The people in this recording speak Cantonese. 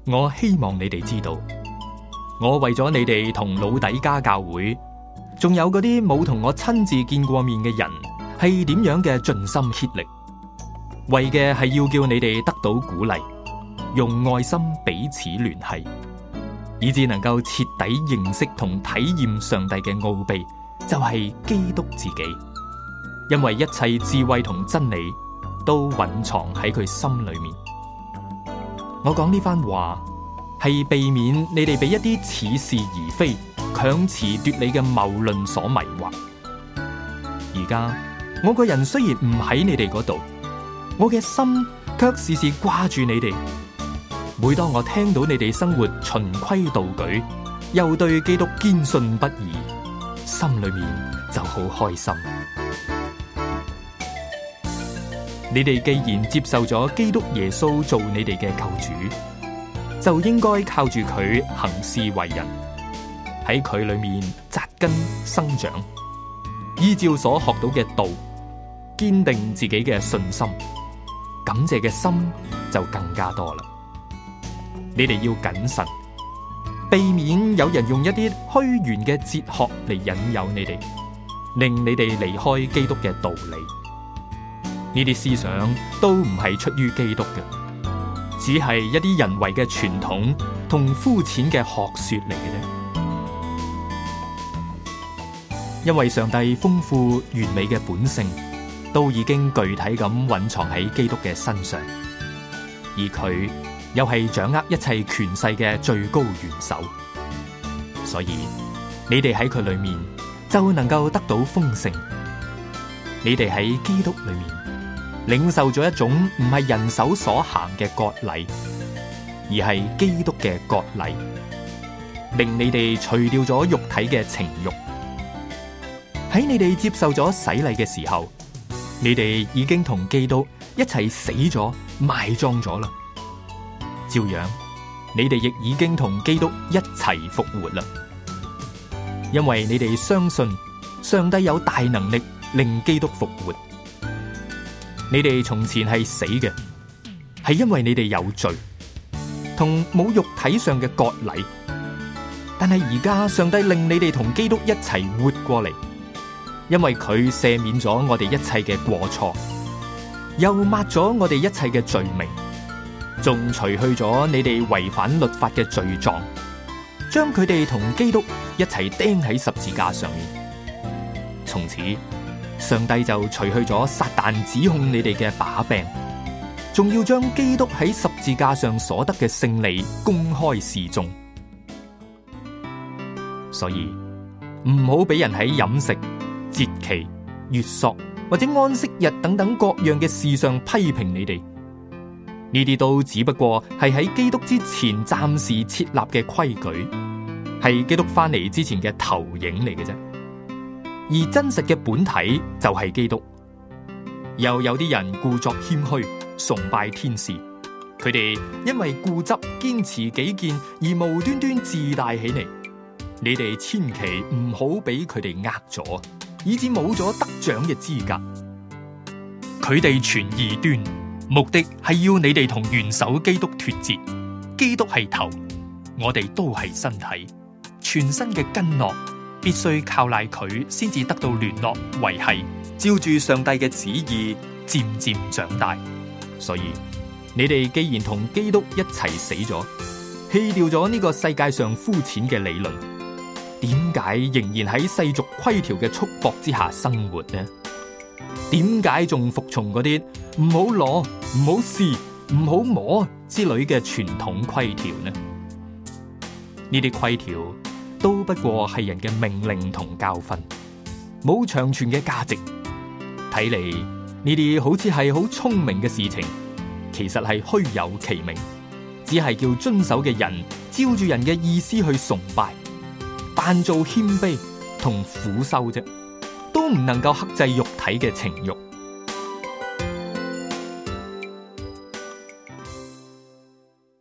我希望你哋知道，我為咗你哋同老底嘉教會，仲有嗰啲冇同我親自見過面嘅人，係點樣嘅盡心竭力，為嘅係要叫你哋得到鼓勵，用愛心彼此聯繫，以致能夠徹底認識同體驗上帝嘅奧秘，就係基督自己。因為一切智慧同真理都蘊藏喺佢心裏面。我講呢番話係避免你哋俾一啲似是而非、強詞奪理嘅謬論所迷惑。而家我個人雖然唔喺你哋嗰度，我嘅心卻時時掛住你哋。每當我聽到你哋生活循規蹈矩，又對基督堅信不疑，心裏面就好開心。你哋既然接受咗基督耶穌做你哋嘅救主，就應該靠住佢行事為人，喺佢裏面扎根生長，依照所學到嘅道，堅定自己嘅信心，感謝嘅心就更加多啦。你哋要謹慎，避免有人用一啲虛玄嘅哲學嚟引誘你哋，令你哋離開基督嘅道理。呢啲思想都唔係出於基督嘅，只係一啲人為嘅傳統同膚淺嘅學說嚟嘅啫。因為上帝豐富完美嘅本性都已經具體咁蘊藏喺基督嘅身上，而佢又係掌握一切權勢嘅最高元首，所以你哋喺佢裏面就能夠得到豐盛。你哋喺基督裏面領受咗一種唔係人手所行嘅割禮，而係基督嘅割禮，令你哋除掉咗肉體嘅情慾。喺你哋接受咗洗禮嘅時候，你哋已經同基督一齊死咗、埋葬咗啦。照樣，你哋亦已經同基督一齊復活啦。因為你哋相信上帝有大能力令基督復活。你哋從前係死嘅，係因為你哋有罪，同冇肉體上嘅割禮。但係而家上帝令你哋同基督一齊活過嚟，因為佢赦免咗我哋一切嘅過錯，又抹咗我哋一切嘅罪名，仲除去咗你哋違反律法嘅罪狀，將佢哋同基督一齊釘喺十字架上面。從此，上帝就除去咗撒旦指控你哋嘅把柄，仲要將基督喺十字架上所得嘅勝利公開示眾。所以唔好俾人喺飲食、節期、月朔或者安息日等等各樣嘅事上批評你哋。呢啲都只不過係喺基督之前暫時設立嘅規矩，係基督翻嚟之前嘅投影嚟嘅啫。而真實嘅本體就係基督。又有啲人故作謙虛，崇拜天使，佢哋因為固執堅持己見而無端端自大起嚟。你哋千祈唔好俾佢哋呃咗，以致冇咗得獎嘅資格。佢哋傳異端，目的係要你哋同元首基督脫節。基督係頭，我哋都係身體，全身嘅筋絡必須靠賴佢先至得到聯絡維繫，照住上帝嘅旨意漸漸長大。所以你哋既然同基督一齊死咗，棄掉咗呢個世界上膚淺嘅理論，點解仍然喺世俗規條嘅束縛之下生活呢？點解仲服從嗰啲唔好攞、唔好試、唔好摸之類嘅傳統規條呢？呢啲規條都不過係人嘅命令同教訓，冇長存嘅價值。睇嚟呢啲好似係好聰明嘅事情，其實係虛有其名，只係叫遵守嘅人照住人嘅意思去崇拜，扮做謙卑同苦修啫，都唔能夠克制肉體嘅情慾。